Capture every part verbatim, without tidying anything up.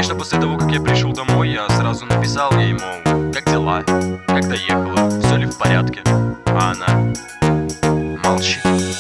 Конечно, после того, как я пришел домой, я сразу написал ей, мол, как дела, как доехала, все ли в порядке. А она молчит.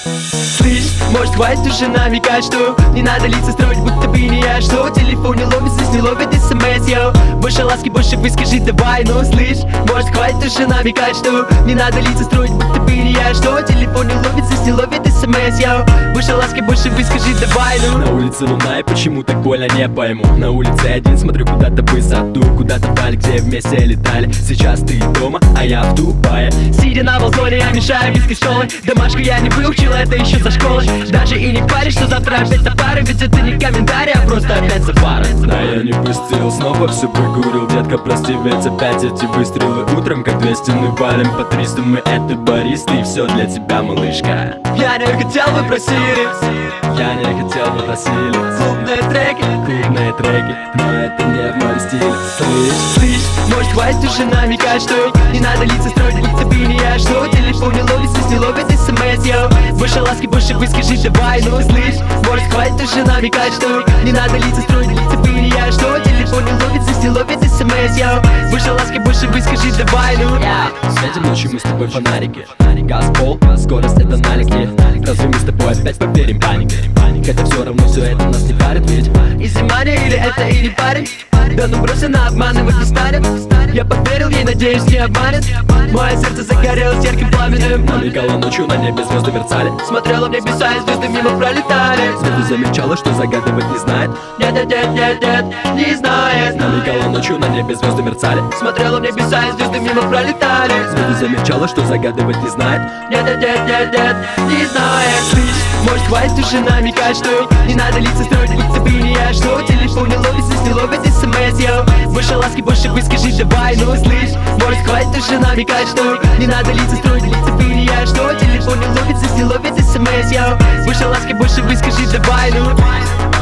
Слышь, может хватит уже намекать, что не надо лица строить, будто бы не я. Что телефон не ловит, здесь не ловит смс, йоу. Больше ласки, больше выскажи, давай, ну слышь. Может хватит уже намекать, что не надо лица строить, будто бы не я. Что телефон не ловит, здесь не ловит смс, йоу. Больше ласки, больше выскажи, давай, ну. На улице луна и почему так больно, не пойму. На улице один, смотрю куда-то в высоту, куда-то вдаль, где вместе летали. Сейчас ты дома, а я в Дубае. Сидя на балконе, я мешаю виски школы. Домашку я не выучил, это еще со школы. Даже и не паришь, что завтра опять за пары. Ведь это не комментарий, а просто опять за пары. Да я не пустил, снова все прокурил. Детка, прости, ведь опять эти выстрелы. Утром как две стены валим по триста. Мы это баристы, и все для тебя, малышка. Я не хотел, вы просили. Я не хотел, вы просили. Клубные треки, клубные треки, но это не в моем стиле. Слышь, слышь, может хватит уже намекать, что не надо лица строить, будто бы не я. Что телефон не ловит, здесь не ловит смс, йоу. Больше ласки, больше выскажи, давай, ну слышь. Может хватит уже намекать, что не надо лица строить, будто бы не я. Что телефон не ловит, здесь не ловит смс, йоу. Больше ласки, больше выскажи, давай, ну. Светим ночью мы с тобой фонарики. Газ, пол, скорость это налегке. Разве мы с тобой опять поверим панике? Хотя все равно все это нас не парит, ведь из-за мания или это и не парень? Да ну брось, она обманывать не станет. Я поверил ей, надеюсь, не обманет. Мое сердце загорелось ярким пламенем. Намигала ночью, на небе звезды мерцали. Смотрела в небеса, и звезды мимо пролетали. Звезды замечала, что загадывать не знает. Нет, нет, нет, нет, нет, не знает. Намигала ночью, на небе звезды мерцали. Смотрела в небеса, и звезды мимо пролетали. Звезды замечала, что загадывать не знает. Нет, нет, нет, нет, нет, не знает. Слышь, может хватит уже намекать, что не надо лица строить, будто бы не я. Что телефон не ловит, здесь не ловит смс, йоу. Больше ласки, больше выскажи, давай, ну слышь. Может хватит уже намекать, что не надо лица строить, будто бы не я. Что телефон не ловит, здесь не ловит смс, йоу. Больше ласки, больше выскажи, давай, ну.